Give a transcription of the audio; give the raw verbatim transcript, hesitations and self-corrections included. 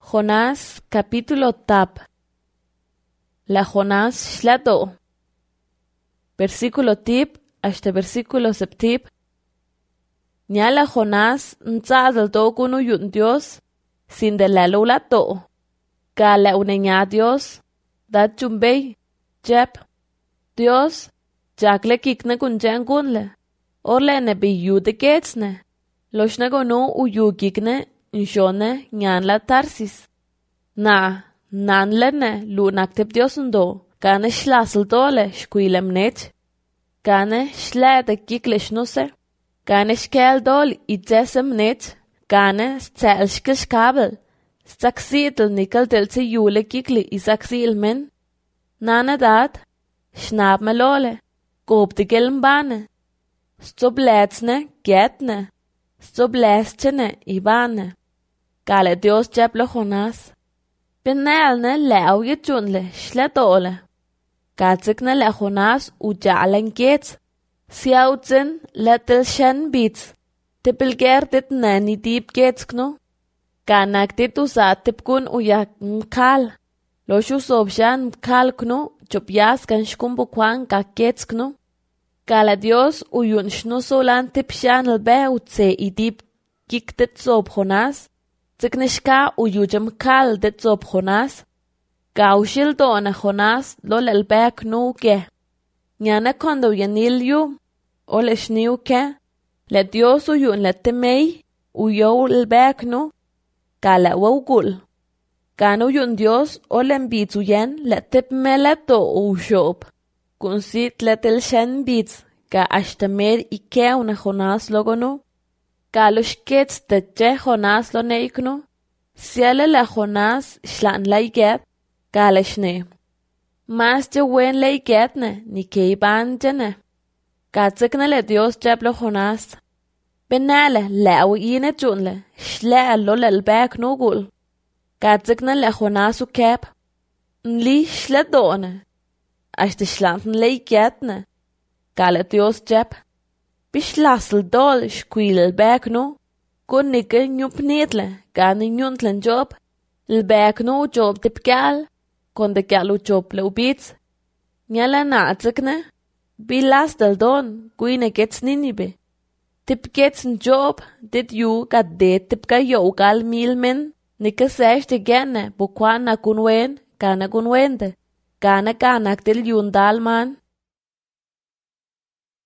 Jonás capítulo tap. La Jonás shlato. Versículo tip hasta versículo septip. Nyala Jonás nzadal to kunu yun Dios sin de la lula to. Kala unenya Dios dat chumbey jep. Dios jakle kikne kunjan kunle. Orle ne bi yude getsne. Loshna gonu u yu kikne nshone nyan la tarsis. Na, nan lene lu naktep Diosundo. Kane schlasel dole shkuilem net. Kane schlade kikle schnusse. Kane schkel dol itzesem net. Kane stelschke skabel. Staxidel nikel delze jule kikle isaxil men. Nane dat. Schnab me lole. Gob de gelm bane. Sto blätsne getne. Sto blästene i bane. Gale Dios jable Jonás. Benelne leo je junle schledole. Gatzikne le Jonás u jalen gets. Siautzen letel shen bits. Tippelger dit nani diep gets kno. Ganak dit usa tipkun u jak mkal. Loshu sobshan mkal kno. Jopjas kan shkumbu kwan kak gets kno. Gala Dios u yun shno solan tipshan lbe utse i diep giktet sob Jonás. Ziknishka u yujem kal det sob Jonás. Gaushil doone Jonás lol elbek nu ke. Nyane kondo yanil yu. Ole shniu ke. Le Dios u yun le temei. U yo elbek nu. Gala wawgul. Gano yun Dios ole mbitsu yen le tip meleto u shob. Kunsit le tel shen bits. Ga ashtamer ike una Jonás logonu. Galush kets de je Jonás lo neiknu. Siele la Jonás shlan laiget. Galeshne. Mas je wen laigetne ni keiban jene. Gatzikne le Dios jeblo Jonás. Benale lau ine junle. Shle lo lelbek nugul. Gatzikne le Jonás u kep. Nli shle doone. Ashte shlanten laigetne. Gale Dios jeb. Bishlasel dol shquil bek no. Gun nike nyup netle. Gane nyuntlen job. Lbek no job tip gal. Kon de galu job le ubits. Nyala naatsikne. Bilas del don. Guine gets ninibe. Tip gets n job. Dit yu gad de tip ga yo gal milmen. Nike sesh de genne. Bukwan na kunwen. Gane kunwende. Gane ganak del yun dalman.